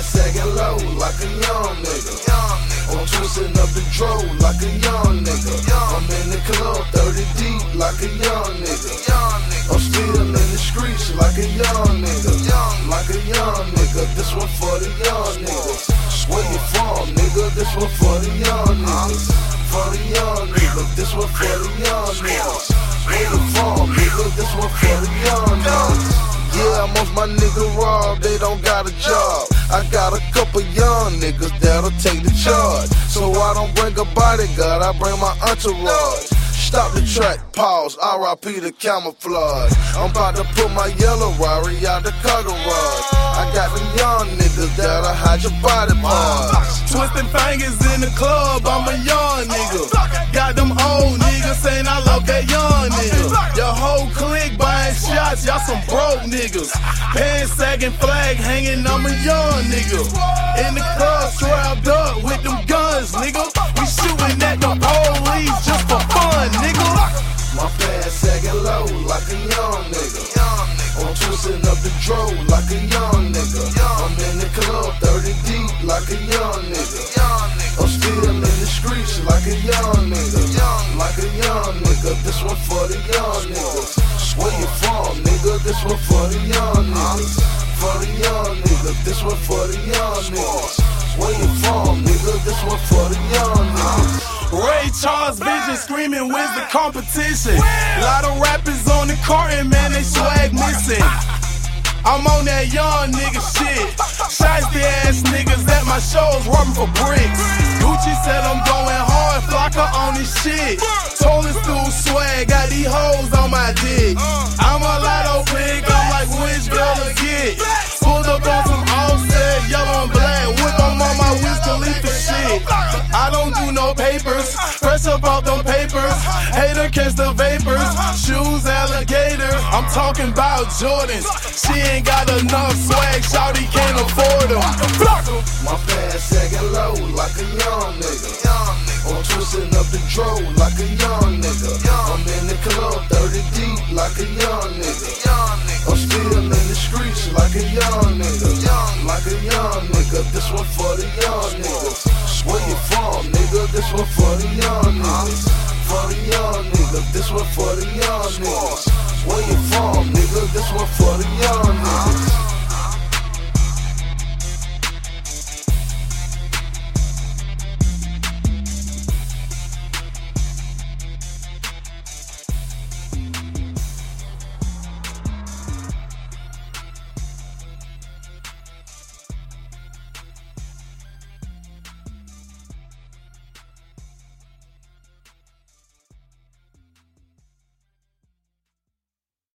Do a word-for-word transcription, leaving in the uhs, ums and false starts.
sagging low like a young nigga. I'm twisting up the dro like a young nigga. I'm in the club thirty deep like a young nigga. I'm still in the streets like a young nigga. Like a young nigga, this one for the young niggas. Where you from, nigga? This one for the young niggas. For the young nigga, this one for the young niggas. Where you from, nigga? This one for the young niggas. Yeah, most my nigga rob, they don't got a job. I got a couple young niggas that'll take the charge. So I don't bring a bodyguard, I bring my entourage. Stop the track, pause, R I P the camouflage. I'm about to put my yellow Rari out the car garage. I got them young niggas that'll hide your body parts. Twisting fingers in the club, I'm a young nigga. Got them old niggas saying I love that young nigga. Your whole clique buying shots, y'all some broke niggas. Pants sagging, flag hanging, I'm a young nigga. In the club, strapped up with them guns, nigga. We shooting at the police just for fun, nigga. My pants sagging low like a young nigga. I'm twisting up the dro like a young nigga. I'm in the club thirty deep like a young nigga. I'm still in the streets like a young nigga. Like a young nigga, this one for the young niggas. Where you from, nigga? This one for the young niggas. For the young nigga, this one for the young niggas. Where you from, nigga? This one for the young niggas. Ray Charles Vision screaming, where's the competition? Lot of rappers on the carton, man, they swag missing. I'm on that young nigga shit. Shiesty ass niggas at my shows rubbing for bricks. Gucci said I'm going hard, Flocka on this shit. Told us through swag, got these hoes on my dick. I'm a lotto pig, I'm like which girl to get. Pulled up on some Offset, yellow and black, whip I'm on my Wiz Khalifa shit. I don't do no papers, fresh up out them papers. Hater catch the vapors, shoes alligator. I'm talking about Jordans. She ain't got enough swag, shawty can't afford them. My pants sagging low like a young nigga. I'm twisting up the dro like a young nigga. I'm in the club thirty deep like a young nigga. I'm still in the streets like a young nigga. Like a young nigga, this one for the young niggas. Where you from, nigga? This one for the young niggas. For the young nigga, this one for the young niggas. Where you from, nigga? This one for the young niggas.